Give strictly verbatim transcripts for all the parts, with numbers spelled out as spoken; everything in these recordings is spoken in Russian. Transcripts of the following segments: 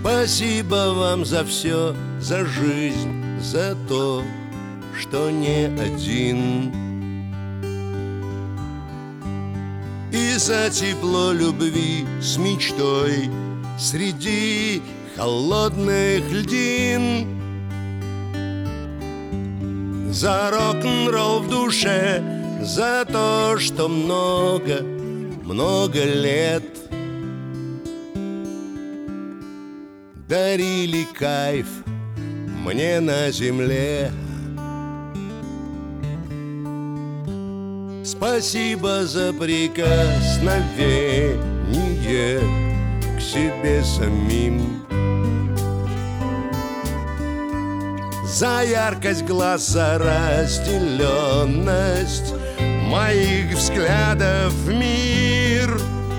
Спасибо вам за все, за жизнь, за то, что не один, и за тепло любви с мечтой среди холодных льдин, за рок-н-ролл в душе, за то, что много, много лет дарили кайф мне на земле. Спасибо за прикосновение к себе самим, за яркость глаз, за разделенность моих взглядов в мир,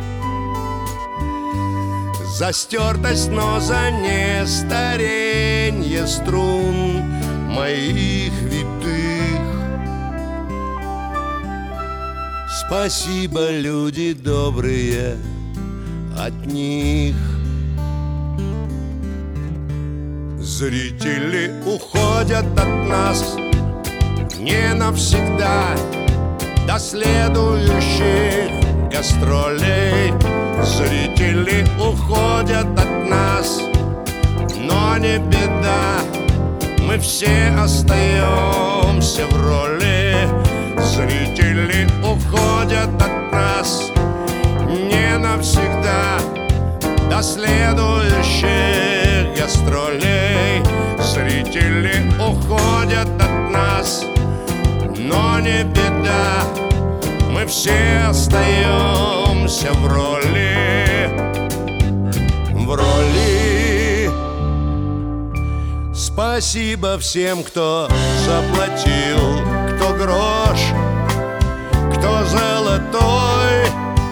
за стертость, но за не старенье струн моих витых. Спасибо, люди добрые, от них. Зрители уходят от нас не навсегда, до следующих гастролей. Зрители уходят от нас, но не беда, мы все остаемся в роли. Зрители уходят от нас не навсегда, до следующих гастролей. Зрители уходят от нас, но не беда, мы все остаемся в роли, в роли. Спасибо всем, кто заплатил, кто грош, кто золотой,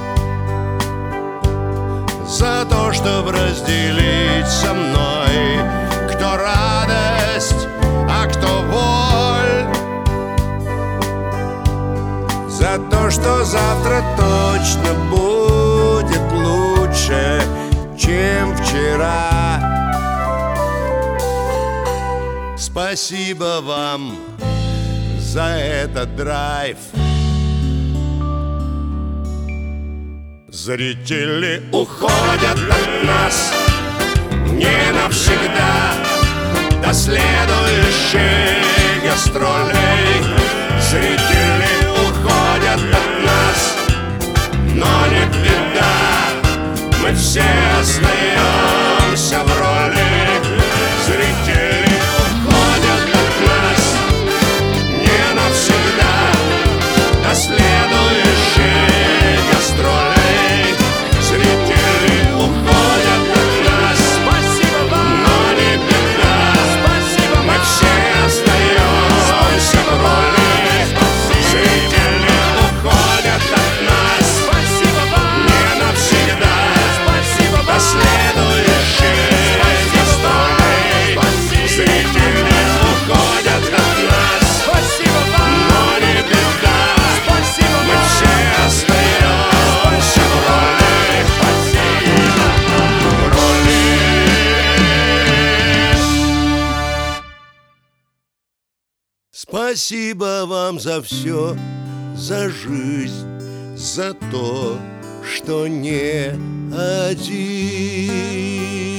за то, чтобы разделить со мной, кто радость, а кто боль, за то, что завтра точно будет лучше, чем вчера. Спасибо вам за этот драйв. Зрители уходят от нас не навсегда, до следующих гастролей. Зрители уходят от нас, но не беда, мы все остаемся в роли. Зрители уходят от нас не навсегда, до следующих гастролей. Зрители уходят от нас, спасибо вам, но не беда, спасибо вам, мы все остаемся в роли. Зрители уходят от нас, спасибо вам, не навсегда, спасибо вам, до следующих гастролей. Зрители уходят от нас, спасибо вам, но не беда, спасибо вам, мы все остаемся в роли, в роли. Спасибо вам за все, за жизнь, за то, что не один.